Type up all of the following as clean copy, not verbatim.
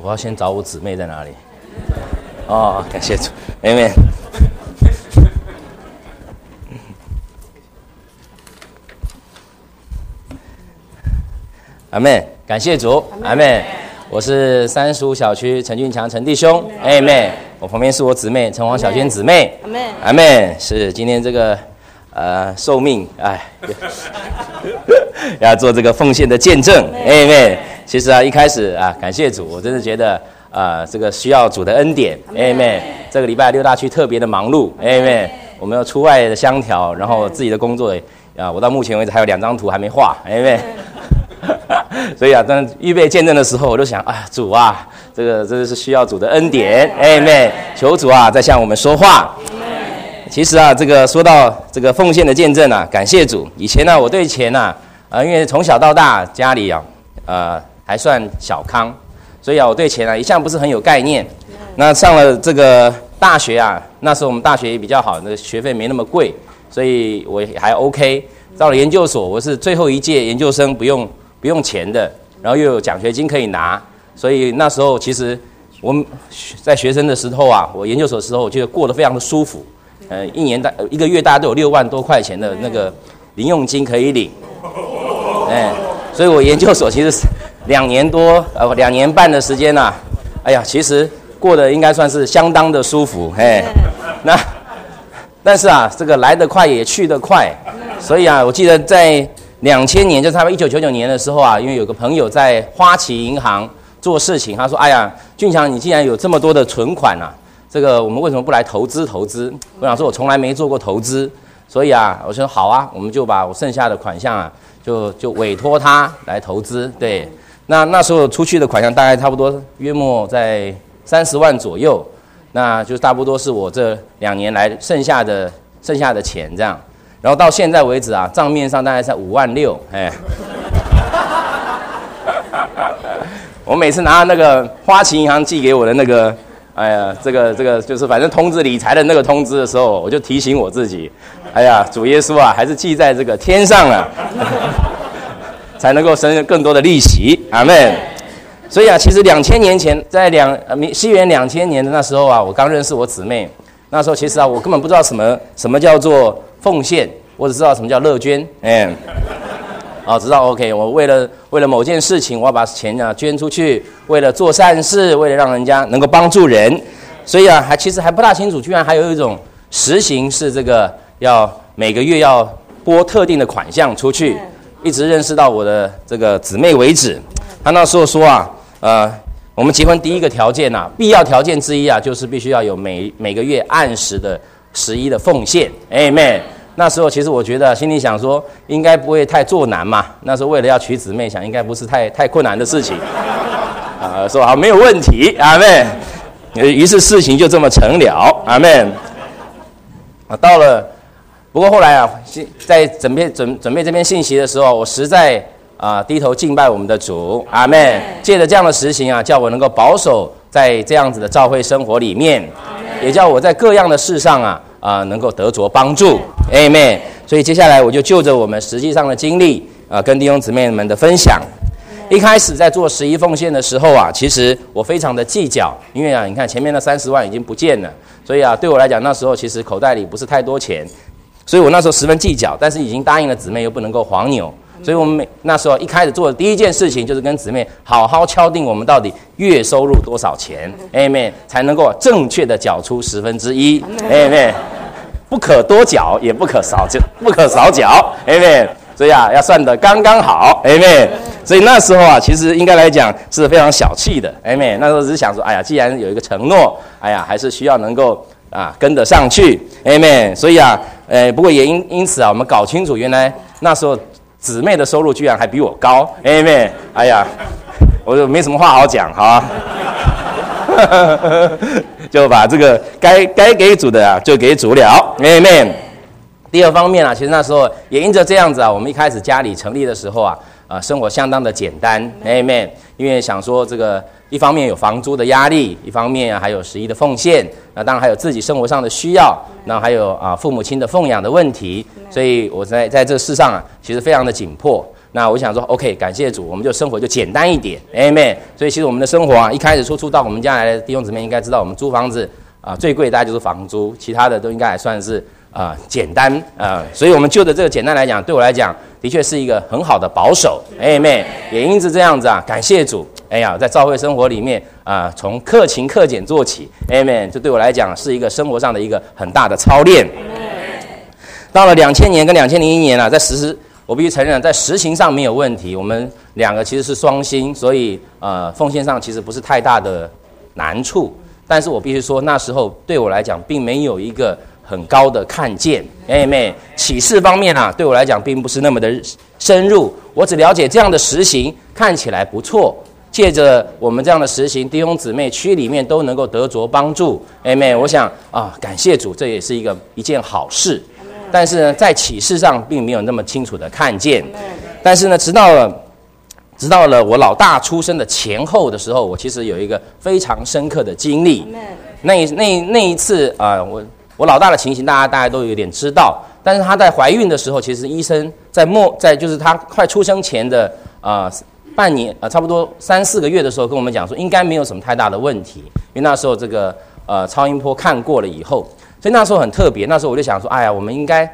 我要先找我姊妹在哪里？哦，感谢主 ，Amen。阿们，感谢主，阿们。我是35小区陈俊强陈弟兄，阿们。我旁边是我姊妹陈黄小娟姊妹，阿们，阿们。是今天这个受命，要做这个奉献的见证，阿们。其实一开始感谢主，我真的觉得这个需要主的恩典，阿们。这个礼拜6大区特别的忙碌，阿们。我们要出外的相调，然后自己的工作我到目前为止还有2张图还没画，阿们。所以当预备见证的时候，我就想主这个真的是需要主的恩典，阿们。求主在向我们说话。其实这个说到这个奉献的见证感谢主。以前我对钱因为从小到大家里还算小康，所以我对钱一向不是很有概念。那上了这个大学那时候我们大学也比较好，那个学费没那么贵，所以我还 OK。到了研究所，我是最后一届研究生，不用钱的，然后又有奖学金可以拿，所以那时候其实我在学生的时候我研究所的时候，我觉得过得非常的舒服。一个月大家都有6万多块钱的那个零用金可以领，所以我研究所其实2年多2年半的时间其实过得应该算是相当的舒服，但是这个来得快也去得快，所以我记得在2000年，就差不多1999年的时候因为有个朋友在花旗银行做事情，他说：“哎呀，俊强，你既然有这么多的存款这个我们为什么不来投资？”我想说，我从来没做过投资，所以我说好我们就把我剩下的款项就委托他来投资。对，那时候出去的款项大概差不多约莫在30万左右，那就差不多是我这2年来剩下的钱这样。然后到现在为止账面上大概在5万6，我每次拿那个花旗银行寄给我的那个，这个就是反正通知理财的那个通知的时候，我就提醒我自己，主耶稣还是记在这个天上了，才能够生更多的利息，阿们。所以其实2000年前，在西元2000年的那时候我刚认识我姊妹，那时候其实我根本不知道什么叫做奉献，我只知道什么叫乐捐，知道 OK。我为了某件事情，我要把钱捐出去，为了做善事，为了让人家能够帮助人，所以其实还不大清楚，居然还有一种实行是这个要每个月要拨特定的款项出去，一直认识到我的这个姊妹为止。他那时候说我们结婚第一个条件必要条件之一就是必须要有每个月按时的11的奉献， Amen。 那时候其实我觉得心里想说应该不会太做难嘛，那时候为了要娶姊妹，想应该不是太困难的事情说好没有问题，阿们。于是事情就这么成了，阿们。到了不过后来在准备这篇信息的时候，我实在低头敬拜我们的主，阿们。借着这样的实行叫我能够保守在这样子的教会生活里面，也叫我在各样的事上能够得着帮助， Amen。 所以接下来我就就着我们实际上的经历跟弟兄姊妹们的分享。一开始在做11奉献的时候其实我非常的计较，因为你看前面的30万已经不见了，所以对我来讲那时候其实口袋里不是太多钱，所以我那时候十分计较，但是已经答应了姊妹又不能够黄牛，所以我们那时候一开始做的第一件事情就是跟姊妹好好敲定我们到底月收入多少钱， Amen， 才能够正确的缴出1/10， Amen， 不可多缴也不可少缴， Amen。 所以要算得刚刚好， Amen。 所以那时候其实应该来讲是非常小气的， Amen。 那时候只是想说既然有一个承诺，还是需要能够跟得上去， Amen。 所以不过也因此我们搞清楚原来那时候姊妹的收入居然还比我高， Amen。 我就没什么话好讲，好就把这个该给主的就给主了， Amen。 第二方面其实那时候也因着这样子我们一开始家里成立的时候生活相当的简单， Amen。 因为想说这个一方面有房租的压力，一方面还有11的奉献，那当然还有自己生活上的需要，那还有父母亲的奉养的问题，所以我在这个事上其实非常的紧迫。 那我想说 ，OK， 感谢主，我们就生活就简单一点 ，Amen。所以其实我们的生活啊，一开始初到我们家来的弟兄姊妹应该知道，我们租房子最贵大概就是房租，其他的都应该还算是简单所以我们就着这个简单来讲，对我来讲的确是一个很好的保守 ，Amen。也因此这样子感谢主，哎呀，在教会生活里面从克勤克俭做起 ，Amen。这对我来讲是一个生活上的一个很大的操练。到了2000年跟2001年我必须承认，在实行上没有问题。我们两个其实是双薪，所以奉献上其实不是太大的难处。但是我必须说，那时候对我来讲，并没有一个很高的看见。Amen。启示方面对我来讲并不是那么的深入。我只了解这样的实行看起来不错，借着我们这样的实行，弟兄姊妹区里面都能够得着帮助。Amen。我想感谢主，这也是一件好事。但是呢，在启示上并没有那么清楚的看见。但是呢，直到了我老大出生的前后的时候，我其实有一个非常深刻的经历。那一次我老大的情形，大家都有点知道。但是她在怀孕的时候，其实医生在就是她快出生前的半年差不多3-4个月的时候，跟我们讲说，应该没有什么太大的问题，因为那时候这个超音波看过了以后。所以那时候很特别，那时候我就想说，哎呀，我们应该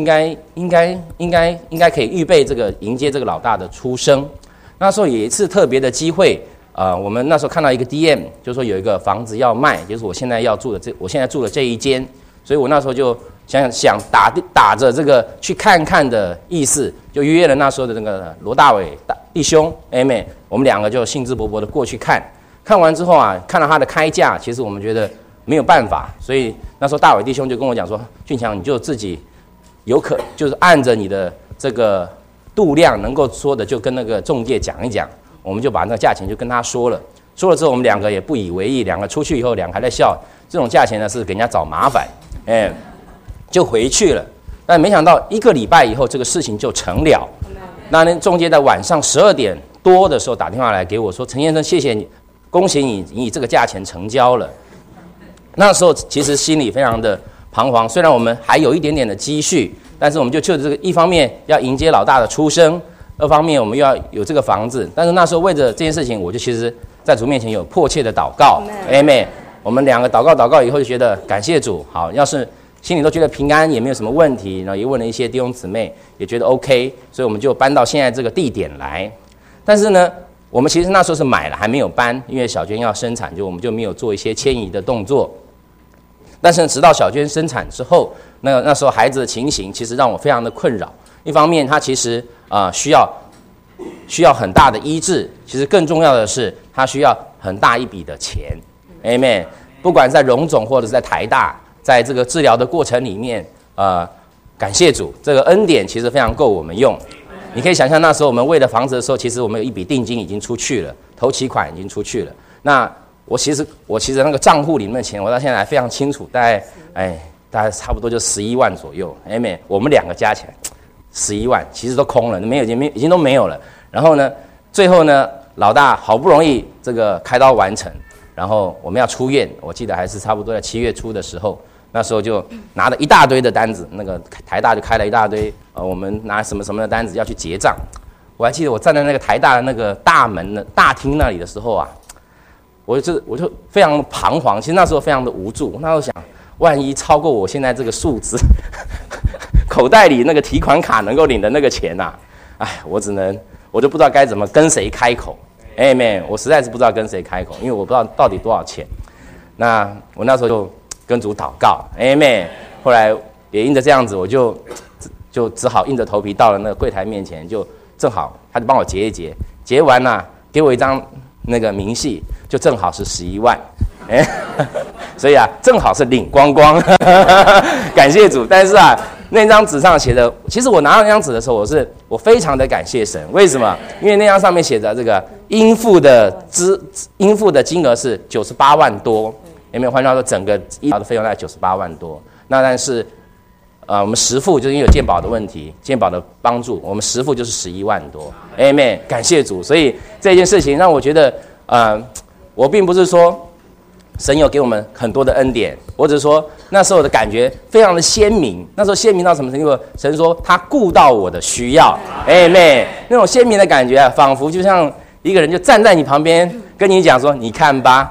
可以预备这个迎接这个老大的出生。那时候有一次特別的机会，我们那时候看到一个 DM， 就说有一个房子要卖，就是我现在住的这一间，所以我那时候就想打着这个去看看的意思，就约了那时候的那个罗大伟弟兄 Amen， 我们两个就兴致勃勃的过去看。看完之后看到他的开价，其实我们觉得没有办法，所以那时候大伟弟兄就跟我讲说，俊强你就自己就是按着你的这个度量能够说的，就跟那个仲介讲一讲，我们就把那个价钱就跟他说了。说了之后，我们两个也不以为意，两个出去以后，两个还在笑，这种价钱呢是给人家找麻烦，就回去了。但没想到1个礼拜以后，这个事情就成了。那仲介在晚上12点多的时候打电话来给我说，陈先生，谢谢你，恭喜你以这个价钱成交了。那时候其实心里非常的彷徨，虽然我们还有一点点的积蓄，但是我们就这个一方面要迎接老大的出生，二方面我们又要有这个房子。但是那时候为着这件事情，我就其实在主面前有迫切的祷告。Amen。我们两个祷告以后就觉得感谢主，好，要是心里都觉得平安，也没有什么问题，然后也问了一些弟兄姊妹，也觉得 OK， 所以我们就搬到现在这个地点来。但是呢，我们其实那时候是买了，还没有搬，因为小娟要生产，我们就没有做一些迁移的动作。但是直到小娟生产之后，那时候孩子的情形其实让我非常的困扰。一方面，他其实需要很大的医治，其实更重要的是，他需要很大一笔的钱。Amen。不管在荣总或者是在台大，在这个治疗的过程里面，感谢主，这个恩典其实非常够我们用。你可以想象那时候我们为了房子的时候，其实我们有一笔定金已经出去了，头期款已经出去了。那我其实那个账户里面的钱，我到现在还非常清楚，大概差不多就11万左右。Amen。我们两个加起来11万，其实都空了，已经都没有了。然后呢，最后呢，老大好不容易这个开刀完成，然后我们要出院，我记得还是差不多在7月初的时候，那时候就拿了一大堆的单子，那个台大就开了一大堆，我们拿什么什么的单子要去结账。我还记得我站在那个台大的那个大门的大厅那里的时候我就非常彷徨，其实那时候非常的无助。那时候想，万一超过我现在这个数字，口袋里那个提款卡能够领的那个钱我就不知道该怎么跟谁开口。Amen。我实在是不知道跟谁开口，因为我不知道到底多少钱。那我那时候就跟主祷告。Amen。后来也因着这样子，我就只好硬着头皮到了那个柜台面前，就正好他就帮我结一结，结完给我一张那个明细，就正好是11万。所以正好是领光光。感谢主。但是那张纸上写的，其实我拿到那张纸的时候，我非常的感谢神。为什么？因为那张上面写着这个应付的金额是98万多。有没有换句话说，整个医疗的费用大概98万多。那但是我们实付就是因为有健保的问题，健保的帮助，我们实付就是11万多。感谢主。所以这件事情让我觉得我并不是说神有给我们很多的恩典，我只是说那时候的感觉非常的鲜明。那时候鲜明到什么程度？神说他顾到我的需要，哎妹，那种鲜明的感觉啊，仿佛就像一个人就站在你旁边，跟你讲说：“你看吧，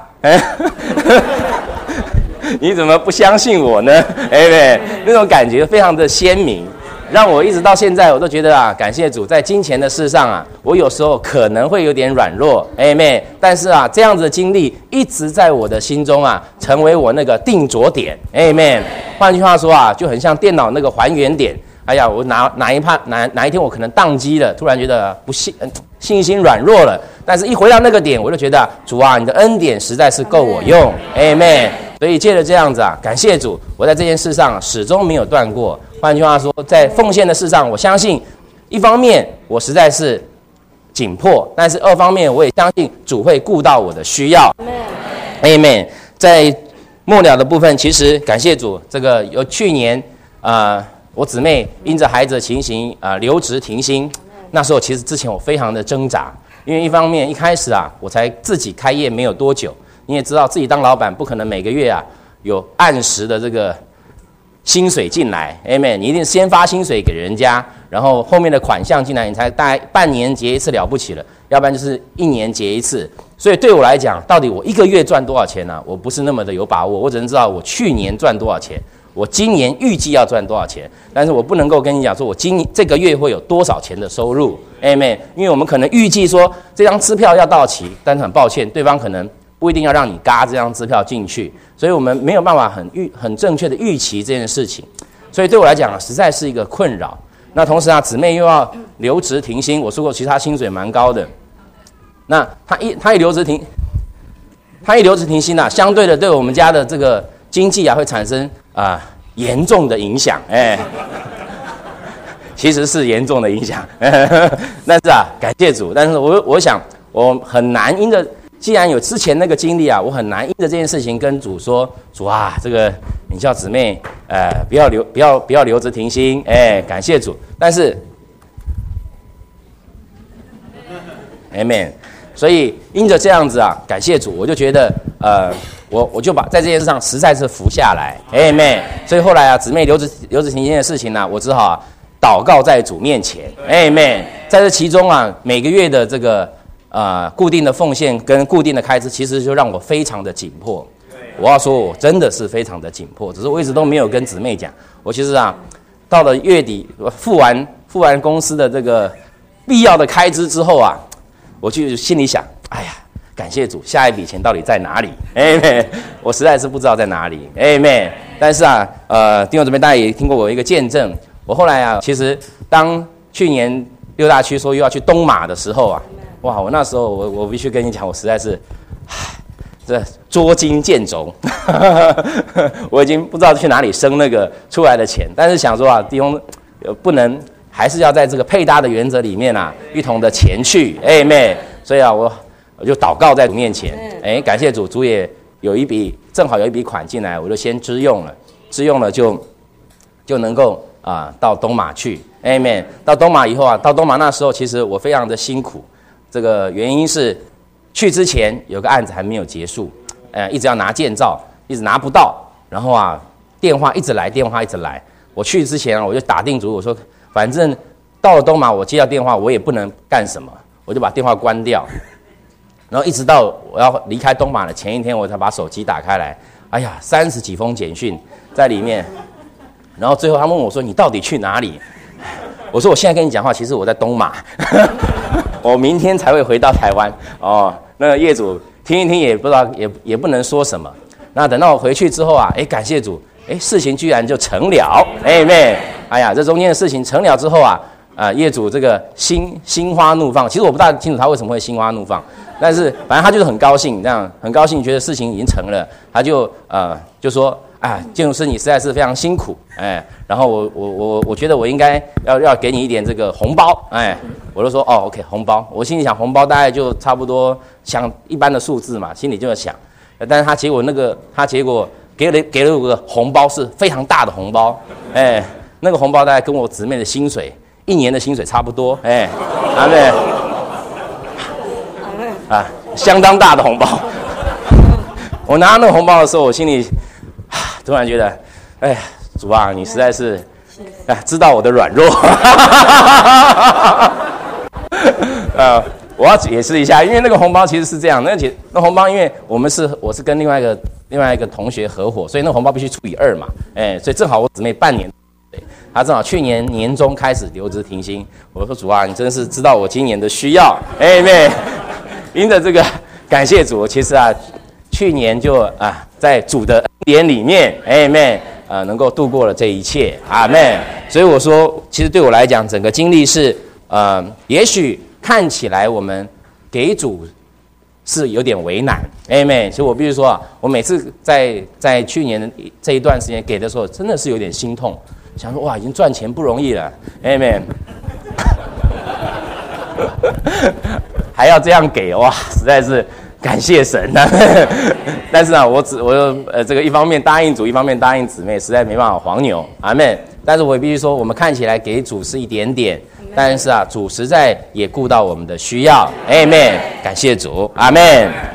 你怎么不相信我呢？”哎妹，那种感觉非常的鲜明。让我一直到现在，我都觉得啊，感谢主，在金钱的事上啊，我有时候可能会有点软弱，但是啊，这样子的经历一直在我的心中啊，成为我那个定着点，换句话说啊，就很像电脑那个还原点。哎呀，我哪一天我可能宕机了，突然觉得信心软弱了，但是一回到那个点，我就觉得主啊，你的恩典实在是够我用，所以借着这样子啊，感谢主，我在这件事上始终没有断过。换句话说，在奉献的事上，我相信一方面我实在是紧迫，但是二方面我也相信主会顾到我的需要。Amen。在末了的部分，其实感谢主，这个有去年我姊妹因着孩子的情形留职停薪，那时候其实之前我非常的挣扎，因为一方面一开始啊，我才自己开业没有多久，你也知道自己当老板不可能每个月啊有按时的这个薪水进来 ，Amen， 你一定先发薪水给人家，然后后面的款项进来，你才大概半年结一次了不起了，要不然就是1年结一次。所以对我来讲，到底我一个月赚多少钱呢？我不是那么的有把握，我只能知道我去年赚多少钱，我今年预计要赚多少钱，但是我不能够跟你讲说我这个月会有多少钱的收入 ，Amen， 因为我们可能预计说这张支票要到期，但是很抱歉，对方可能不一定要让你嘎这张支票进去，所以我们没有办法很正确的预期这件事情，所以对我来讲实在是一个困扰。那同时啊，姊妹又要留职停薪，我说过其实她薪水蛮高的，那她一留职停薪啊，相对的对我们家的这个经济啊会产生严重的影响，其实是严重的影响，但是啊，感谢主，但是我想我很难因着。既然有之前那个经历啊，我很难因着这件事情跟主说，主啊，这个你叫姊妹，不要留职停薪，感谢主。但是 ，Amen。所以因着这样子啊，感谢主，我就觉得我就把在这件事上实在是服下来 ，Amen。所以后来啊，姊妹留职停薪的事情呢，我只好祷告在主面前 ，Amen。在这其中啊，每个月的这个。固定的奉献跟固定的开支，其实就让我非常的紧迫。我要说，我真的是非常的紧迫，只是我一直都没有跟姊妹讲。我其实啊，到了月底付完公司的这个必要的开支之后啊，我就心里想，哎呀，感谢主，下一笔钱到底在哪里？我实在是不知道在哪里。但是啊，弟兄姊妹大家也听过我一个见证。我后来啊，其实当去年6大区说又要去东马的时候啊。哇！我那时候我必须跟你讲，我实在是，这捉襟见肘，我已经不知道去哪里生那个出来的钱。但是想说啊，弟兄不能，还是要在这个配搭的原则里面啊，一同的前去，所以啊，我就祷告在主面前，感谢主，主也正好有一笔款进来，我就先支用了就能够到东马去，到东马以后啊，到东马那时候其实我非常的辛苦。这个原因是去之前有个案子还没有结束，一直要拿建照，一直拿不到，然后啊电话一直来。我去之前啊，我就打定主意，我说反正到了东马，我接到电话我也不能干什么，我就把电话关掉。然后一直到我要离开东马的前一天，我才把手机打开来。哎呀，30几封简讯在里面。然后最后他问我说：“你到底去哪里？”我说：“我现在跟你讲话，其实我在东马。”我明天才会回到台湾哦。那个业主听一听也不知道，也不能说什么。那等到我回去之后啊，感谢主，事情居然就成了，哎呀，这中间的事情成了之后啊，业主这个心花怒放。其实我不大清楚他为什么会心花怒放，但是反正他就是很高兴，这样很高兴，觉得事情已经成了，他就说。建筑师，你实在是非常辛苦，然后我觉得我应该要给你一点这个红包，我就说OK 红包，我心里想红包大概就差不多像一般的数字嘛，心里就想，但是他结果给了我个红包是非常大的红包，那个红包大概跟我姊妹的薪水1年的薪水差不多，相当大的红包。 我拿到那个红包的时候，我心里突然觉得，哎呀，主啊，你实在是，知道我的软弱。我要解释一下，因为那个红包其实是这样，那红包因为我是跟另外一个同学合伙，所以那个红包必须除以2嘛，所以正好我姊妹半年，她正好去年年中开始留职停薪，我说主啊，你真是知道我今年的需要，妹，因着这个感谢主，其实去年就在主的恩典里面，妹能够度过了这一切，阿们。所以我说，其实对我来讲，整个经历是也许看起来我们给主是有点为难，妹。所以我必须说我每次在去年的这一段时间给的时候，真的是有点心痛，想说哇，已经赚钱不容易了，妹，还要这样给哇，实在是感谢神啊！但是我这个一方面答应主，一方面答应姊妹，实在没办法黄牛，阿们。但是我也必须说，我们看起来给主是一点点，但是主实在也顾到我们的需要，阿们。感谢主，阿们。